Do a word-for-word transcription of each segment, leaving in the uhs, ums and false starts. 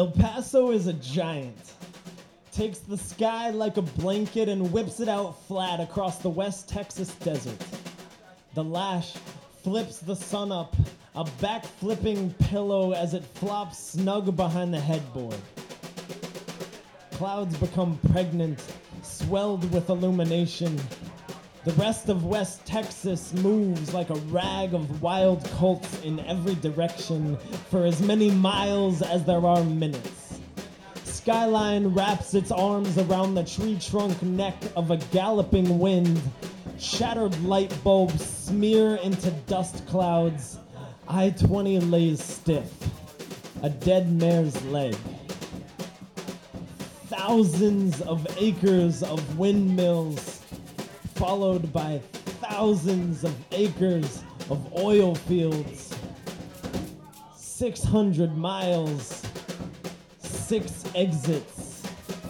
El Paso is a giant. Takes the sky like a blanket and whips it out flat across the West Texas desert. The lash flips the sun up, a back-flipping pillow as it flops snug behind the headboard. Clouds become pregnant, swelled with illumination. The rest of West Texas moves like a rag of wild colts in every direction for as many miles as there are minutes. Skyline wraps its arms around the tree trunk neck of a galloping wind. Shattered light bulbs smear into dust clouds. I twenty lays stiff, a dead mare's leg. Thousands of acres of windmills, followed by thousands of acres of oil fields. six hundred miles, six exits.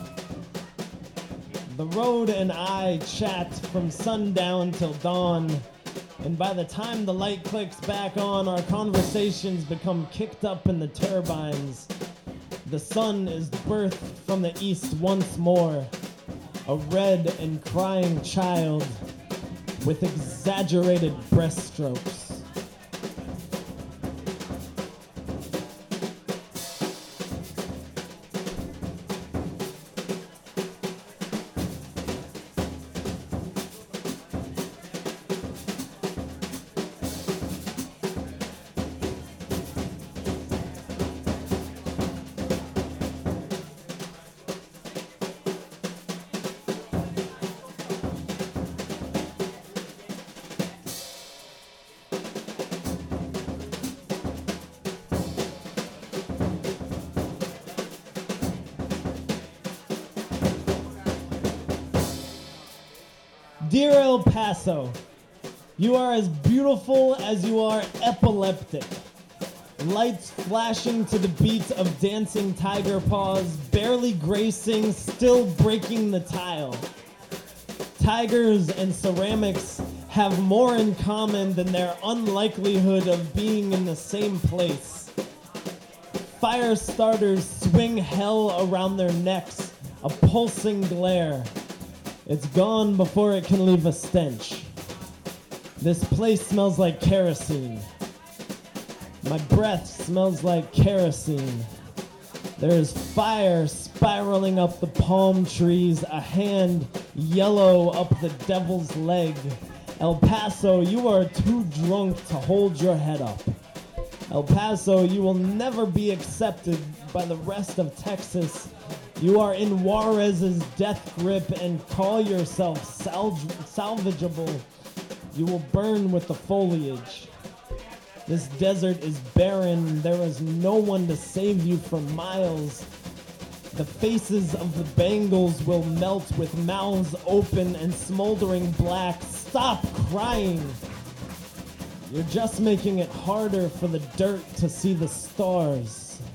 The road and I chat from sundown till dawn, and by the time the light clicks back on, our conversations become kicked up in the turbines. The sun is birthed from the east once more, a red and crying child with exaggerated breaststrokes. Dear El Paso, you are as beautiful as you are epileptic. Lights flashing to the beat of dancing tiger paws, barely gracing, still breaking the tile. Tigers and ceramics have more in common than their unlikelihood of being in the same place. Fire starters swing hell around their necks, a pulsing glare. It's gone before it can leave a stench. This place smells like kerosene. My breath smells like kerosene. There is fire spiraling up the palm trees, a hand yellow up the devil's leg. El Paso, you are too drunk to hold your head up. El Paso, you will never be accepted by the rest of Texas. You are in Juarez's death grip and call yourself salv- salvageable. You will burn with the foliage. This desert is barren. There is no one to save you for miles. The faces of the Bengals will melt with mouths open and smoldering black. Stop crying. You're just making it harder for the dirt to see the stars.